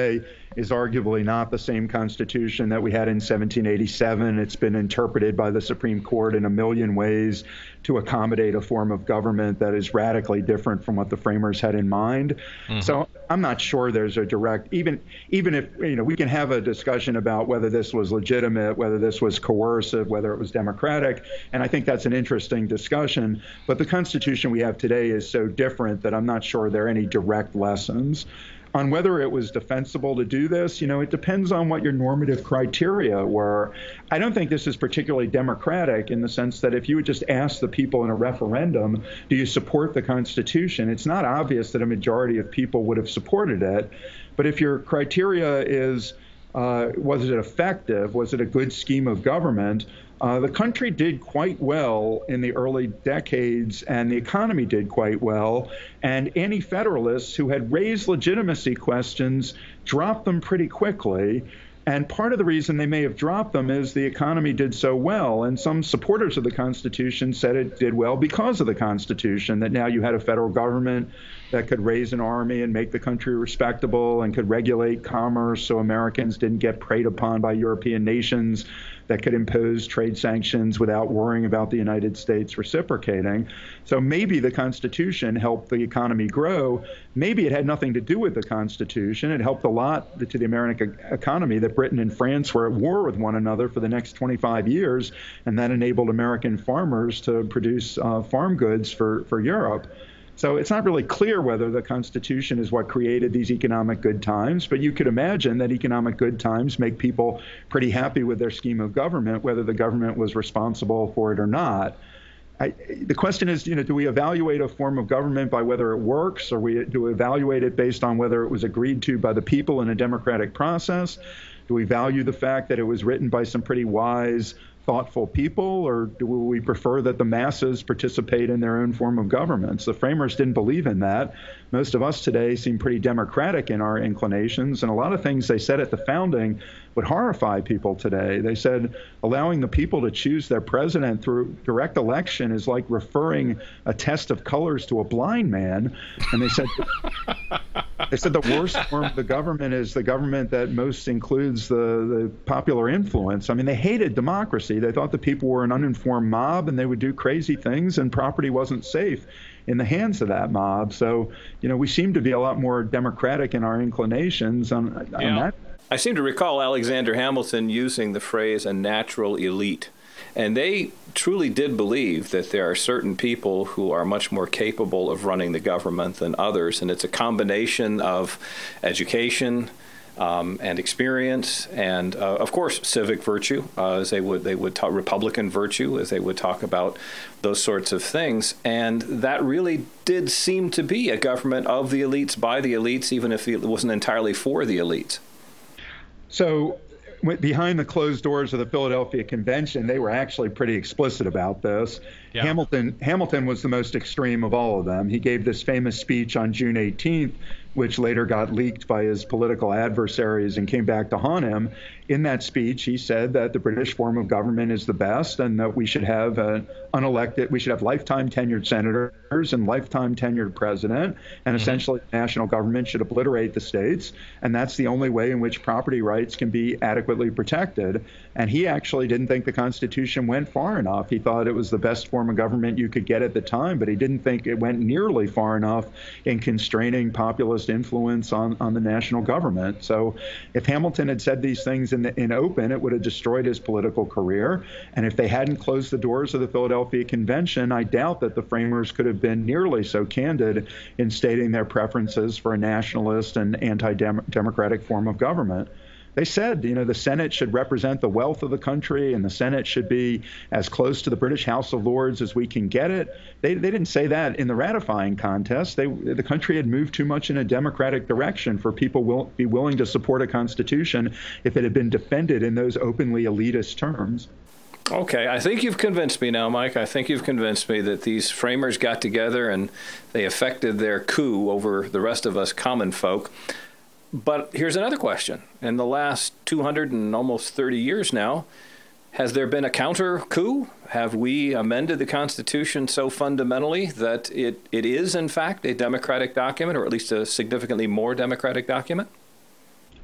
is arguably not the same Constitution that we had in seventeen eighty-seven. It's been interpreted by the Supreme Court in a million ways to accommodate a form of government that is radically different from what the framers had in mind. Mm-hmm. So I'm not sure there's a direct, even even if, you know, we can have a discussion about whether this was legitimate, whether this was coercive, whether it was democratic, and I think that's an interesting discussion. But the Constitution we have today is so different that I'm not sure there are any direct lessons. On whether it was defensible to do this, you know, it depends on what your normative criteria were. I don't think this is particularly democratic in the sense that if you would just ask the people in a referendum, do you support the Constitution? It's not obvious that a majority of people would have supported it. But if your criteria is, uh, was it effective? Was it a good scheme of government? Uh, the country did quite well in the early decades, and the economy did quite well. And anti-federalists who had raised legitimacy questions dropped them pretty quickly. And part of the reason they may have dropped them is the economy did so well. And some supporters of the Constitution said it did well because of the Constitution, that now you had a federal government that could raise an army and make the country respectable and could regulate commerce so Americans didn't get preyed upon by European nations, that could impose trade sanctions without worrying about the United States reciprocating. So maybe the Constitution helped the economy grow. Maybe it had nothing to do with the Constitution. It helped a lot to the American economy that Britain and France were at war with one another for the next twenty-five years, and that enabled American farmers to produce uh, farm goods for, for Europe. So it's not really clear whether the Constitution is what created these economic good times, but you could imagine that economic good times make people pretty happy with their scheme of government, whether the government was responsible for it or not. I, the question is, you know, do we evaluate a form of government by whether it works, or we, do we evaluate it based on whether it was agreed to by the people in a democratic process? Do we value the fact that it was written by some pretty wise, thoughtful people, or do we prefer that the masses participate in their own form of governments? The framers didn't believe in that. Most of us today seem pretty democratic in our inclinations, and a lot of things they said at the founding would horrify people today. They said allowing the people to choose their president through direct election is like referring a test of colors to a blind man. And they said they said the worst form of the government is the government that most includes the, the popular influence. I mean, they hated democracy. They thought the people were an uninformed mob and they would do crazy things and property wasn't safe in the hands of that mob. So, you know, we seem to be a lot more democratic in our inclinations on, on yeah. that. I seem to recall Alexander Hamilton using the phrase a natural elite. And they truly did believe that there are certain people who are much more capable of running the government than others. And it's a combination of education um, and experience and, uh, of course, civic virtue, uh, as they would they would talk Republican virtue, as they would talk about those sorts of things. And that really did seem to be a government of the elites, by the elites, even if it wasn't entirely for the elites. So behind the closed doors of the Philadelphia Convention, they were actually pretty explicit about this. Yeah. Hamilton Hamilton was the most extreme of all of them. He gave this famous speech on June eighteenth, which later got leaked by his political adversaries and came back to haunt him. In that speech, he said that the British form of government is the best and that we should have an unelected, we should have lifetime tenured senators and lifetime tenured president, and mm-hmm. essentially the national government should obliterate the states. And that's the only way in which property rights can be adequately protected. And he actually didn't think the Constitution went far enough. He thought it was the best form of government you could get at the time, but he didn't think it went nearly far enough in constraining populist influence on, on the national government. So if Hamilton had said these things in, the, in open, it would have destroyed his political career. And if they hadn't closed the doors of the Philadelphia Convention, I doubt that the framers could have been nearly so candid in stating their preferences for a nationalist and anti-democratic form of government. They said, you know, the Senate should represent the wealth of the country and the Senate should be as close to the British House of Lords as we can get it. They they didn't say that in the ratifying contest. They the country had moved too much in a democratic direction for people will be willing to support a constitution if it had been defended in those openly elitist terms. Okay, I think you've convinced me now, Mike. I think you've convinced me that these framers got together and they effected their coup over the rest of us common folk. But here's another question. In the last two hundred and almost thirty years now, has there been a counter coup? Have we amended the Constitution so fundamentally that it, it is, in fact, a democratic document, or at least a significantly more democratic document?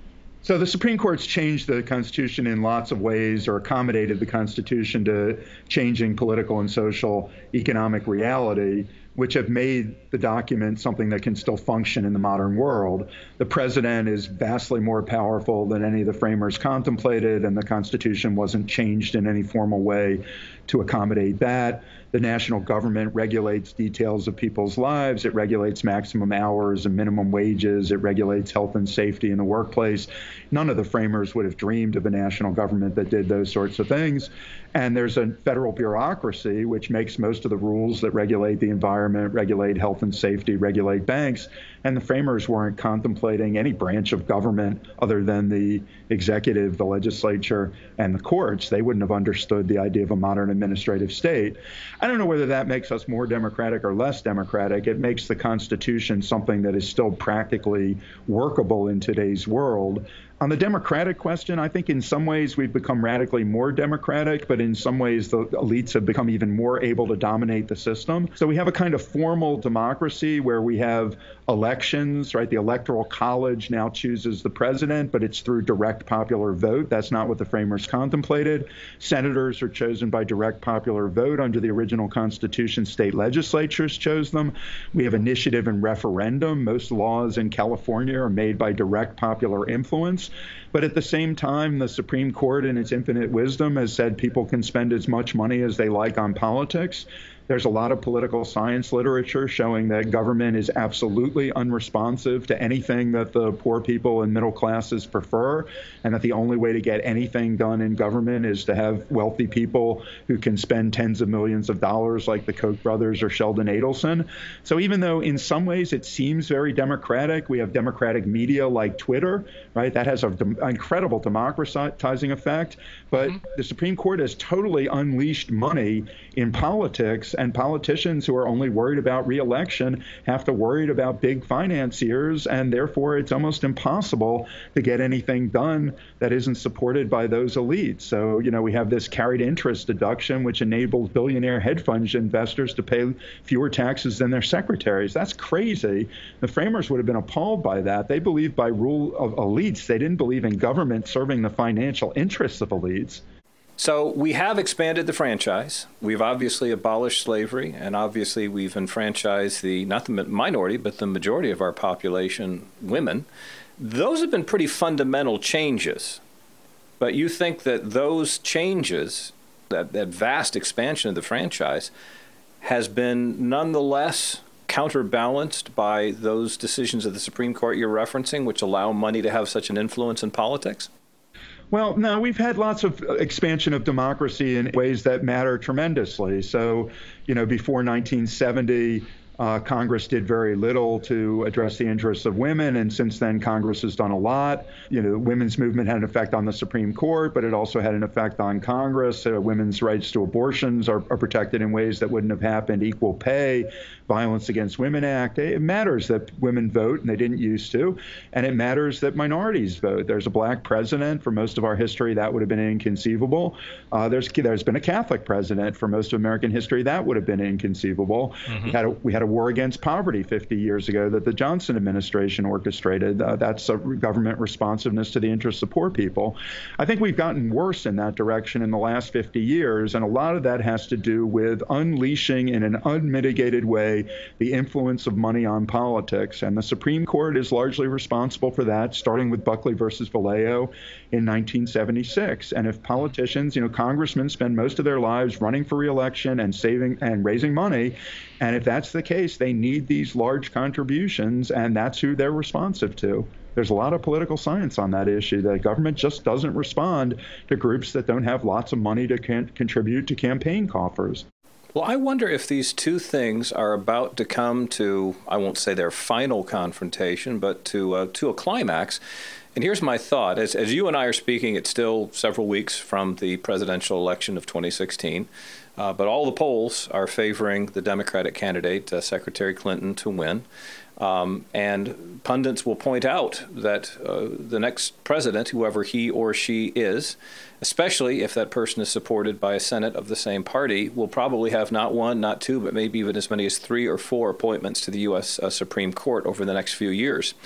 So the Supreme Court's changed the Constitution in lots of ways, or accommodated the Constitution to changing political and social economic reality, which have made the document something that can still function in the modern world. The president is vastly more powerful than any of the framers contemplated, and the Constitution wasn't changed in any formal way to accommodate that. The national government regulates details of people's lives. It regulates maximum hours and minimum wages. It regulates health and safety in the workplace. None of the framers would have dreamed of a national government that did those sorts of things. And there's a federal bureaucracy which makes most of the rules that regulate the environment, regulate health and safety, regulate banks. And the framers weren't contemplating any branch of government other than the executive, the legislature, and the courts. They wouldn't have understood the idea of a modern administrative state. I don't know whether that makes us more democratic or less democratic. It makes the Constitution something that is still practically workable in today's world. On the democratic question, I think in some ways we've become radically more democratic, but in some ways the elites have become even more able to dominate the system. So we have a kind of formal democracy where we have elections, right? The Electoral College now chooses the president, but it's through direct popular vote. That's not what the framers contemplated. Senators are chosen by direct popular vote. Under the original Constitution, state legislatures chose them. We have initiative and referendum. Most laws in California are made by direct popular influence. But at the same time, the Supreme Court, in its infinite wisdom, has said people can spend as much money as they like on politics. There's a lot of political science literature showing that government is absolutely unresponsive to anything that the poor people and middle classes prefer, and that the only way to get anything done in government is to have wealthy people who can spend tens of millions of dollars like the Koch brothers or Sheldon Adelson. So even though in some ways it seems very democratic, we have democratic media like Twitter, right? That has an incredible democratizing effect. But mm-hmm. the Supreme Court has totally unleashed money in politics, and politicians who are only worried about re-election have to worry about big financiers, and therefore it's almost impossible to get anything done that isn't supported by those elites. So, you know, we have this carried interest deduction, which enables billionaire hedge fund investors to pay fewer taxes than their secretaries. That's crazy. The framers would have been appalled by that. They believed by rule of elites. They didn't believe in government serving the financial interests of elites. So we have expanded the franchise. We've obviously abolished slavery, and obviously we've enfranchised the, not the minority, but the majority of our population, women. Those have been pretty fundamental changes. But you think that those changes, that, that vast expansion of the franchise, has been nonetheless counterbalanced by those decisions of the Supreme Court you're referencing, which allow money to have such an influence in politics? Well, no, we've had lots of expansion of democracy in ways that matter tremendously. So, you know, before nineteen seventy, uh, Congress did very little to address the interests of women. And since then, Congress has done a lot. You know, the women's movement had an effect on the Supreme Court, but it also had an effect on Congress. Uh, women's rights to abortions are, are protected in ways that wouldn't have happened. Equal pay, Violence Against Women Act. It matters that women vote, and they didn't used to. And it matters that minorities vote. There's a black president. For most of our history, that would have been inconceivable. Uh, there's there's been a Catholic president. For most of American history, that would have been inconceivable. Mm-hmm. We had a, we had a war against poverty fifty years ago that the Johnson administration orchestrated. Uh, that's a government responsiveness to the interests of poor people. I think we've gotten worse in that direction in the last fifty years, and a lot of that has to do with unleashing in an unmitigated way the influence of money on politics. And the Supreme Court is largely responsible for that, starting with Buckley versus Vallejo in nineteen seventy-six. And if politicians, you know, congressmen spend most of their lives running for re-election and saving and raising money, and if that's the case, they need these large contributions, and that's who they're responsive to. There's a lot of political science on that issue. The government just doesn't respond to groups that don't have lots of money to can- contribute to campaign coffers. Well, I wonder if these two things are about to come to, I won't say their final confrontation, but to uh, to a climax. And here's my thought. As, as you and I are speaking, it's still several weeks from the presidential election of twenty sixteen, uh, but all the polls are favoring the Democratic candidate, uh, Secretary Clinton, to win. Um, and pundits will point out that uh, the next president, whoever he or she is, especially if that person is supported by a Senate of the same party, will probably have not one, not two, but maybe even as many as three or four appointments to the U S uh, Supreme Court over the next few years.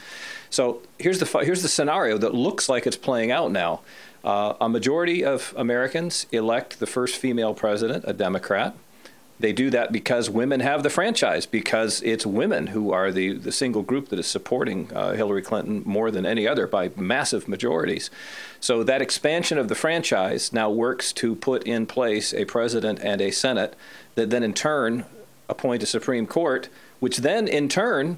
So here's the here's the scenario that looks like it's playing out now. Uh, a majority of Americans elect the first female president, a Democrat. They do that because women have the franchise, because it's women who are the, the single group that is supporting uh, Hillary Clinton more than any other by massive majorities. So that expansion of the franchise now works to put in place a president and a Senate that then in turn appoint a Supreme Court, which then in turn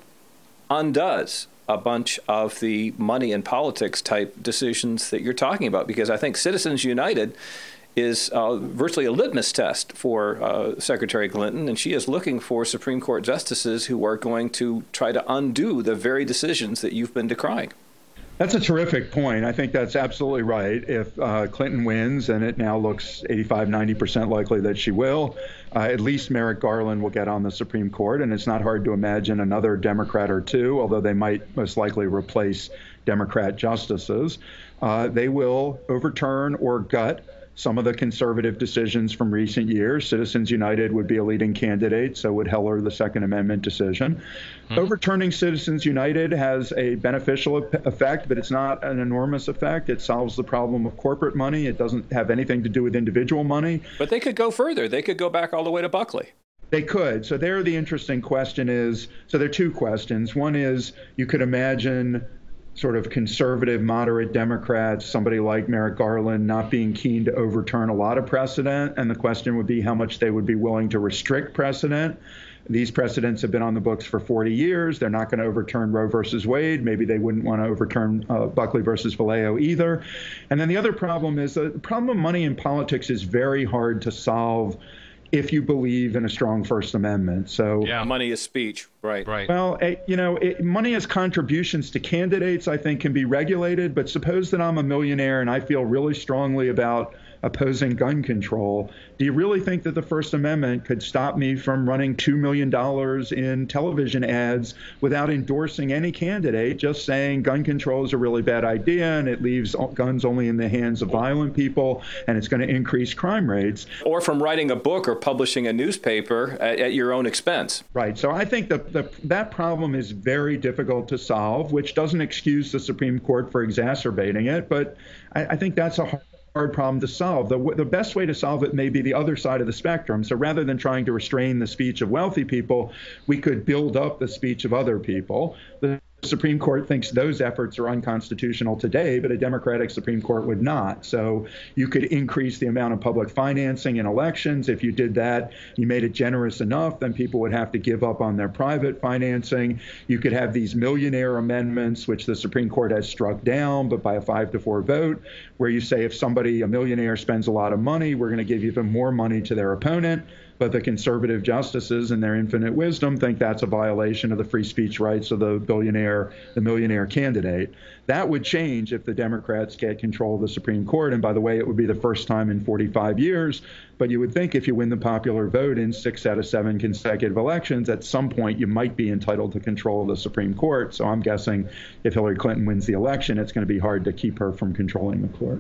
undoes a bunch of the money and politics type decisions that you're talking about. Because I think Citizens United is uh, virtually a litmus test for uh, Secretary Clinton, and she is looking for Supreme Court justices who are going to try to undo the very decisions that you've been decrying. That's a terrific point. I think that's absolutely right. If uh, Clinton wins, and it now looks eighty-five, ninety percent likely that she will, uh, at least Merrick Garland will get on the Supreme Court, and it's not hard to imagine another Democrat or two, although they might most likely replace Democrat justices. Uh, they will overturn or gut some of the conservative decisions from recent years. Citizens United would be a leading candidate, so would Heller, the Second Amendment decision. Mm-hmm. Overturning Citizens United has a beneficial effect, but it's not an enormous effect. It solves the problem of corporate money. It doesn't have anything to do with individual money. But they could go further. They could go back all the way to Buckley. They could. So there the interesting question is, so there are two questions. One is, you could imagine sort of conservative, moderate Democrats, somebody like Merrick Garland, not being keen to overturn a lot of precedent. And the question would be how much they would be willing to restrict precedent. These precedents have been on the books for forty years. They're not going to overturn Roe versus Wade. Maybe they wouldn't want to overturn uh, Buckley versus Valeo either. And then the other problem is uh, the problem of money in politics is very hard to solve if you believe in a strong First Amendment. So yeah, money is speech, right? Right. Well, it, you know, it, money as contributions to candidates, I think, can be regulated. But suppose that I'm a millionaire and I feel really strongly about opposing gun control. Do you really think that the First Amendment could stop me from running two million dollars in television ads without endorsing any candidate, just saying gun control is a really bad idea and it leaves guns only in the hands of violent people and it's going to increase crime rates? Or from writing a book or publishing a newspaper at, at your own expense. Right. So I think that the, that problem is very difficult to solve, which doesn't excuse the Supreme Court for exacerbating it. But I, I think that's a hard hard problem to solve. The, the best way to solve it may be the other side of the spectrum. So rather than trying to restrain the speech of wealthy people, we could build up the speech of other people. The Supreme Court thinks those efforts are unconstitutional today, but a Democratic Supreme Court would not. So you could increase the amount of public financing in elections. If you did that, you made it generous enough, then people would have to give up on their private financing. You could have these millionaire amendments, which the Supreme Court has struck down, but by a five to four vote, where you say if somebody, a millionaire, spends a lot of money, we're going to give even more money to their opponent. But the conservative justices in their infinite wisdom think that's a violation of the free speech rights of the billionaire, the millionaire candidate. That would change if the Democrats get control of the Supreme Court. And by the way, it would be the first time in forty-five years. But you would think if you win the popular vote in six out of seven consecutive elections, at some point you might be entitled to control of the Supreme Court. So I'm guessing if Hillary Clinton wins the election, it's going to be hard to keep her from controlling the court.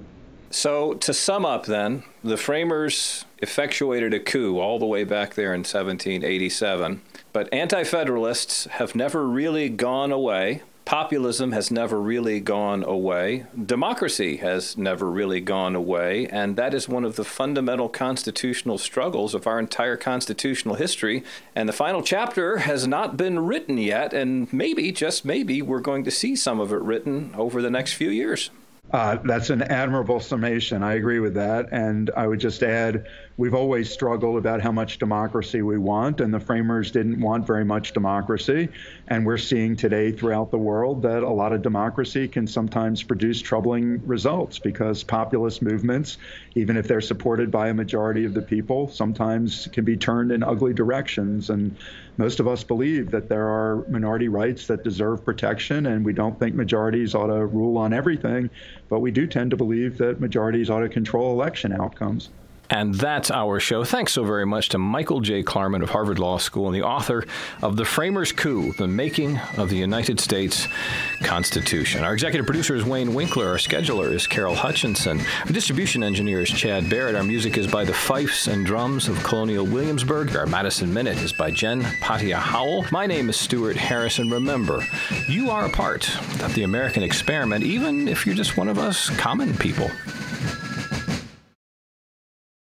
So to sum up then, the framers effectuated a coup all the way back there in seventeen eighty-seven, but anti-federalists have never really gone away. Populism has never really gone away. Democracy has never really gone away, and that is one of the fundamental constitutional struggles of our entire constitutional history. And the final chapter has not been written yet, and maybe, just maybe, we're going to see some of it written over the next few years. Uh, that's an admirable summation. I agree with that. And I would just add, we've always struggled about how much democracy we want, and the framers didn't want very much democracy. And we're seeing today throughout the world that a lot of democracy can sometimes produce troubling results because populist movements, even if they're supported by a majority of the people, sometimes can be turned in ugly directions. And most of us believe that there are minority rights that deserve protection, and we don't think majorities ought to rule on everything, but we do tend to believe that majorities ought to control election outcomes. And that's our show. Thanks so very much to Michael J. Klarman of Harvard Law School and the author of The Framers' Coup, The Making of the United States Constitution. Our executive producer is Wayne Winkler. Our scheduler is Carol Hutchinson. Our distribution engineer is Chad Barrett. Our music is by the Fifes and Drums of Colonial Williamsburg. Our Madison Minute is by Jen Patia Howell. My name is Stuart Harrison. Remember, you are a part of the American experiment, even if you're just one of us common people.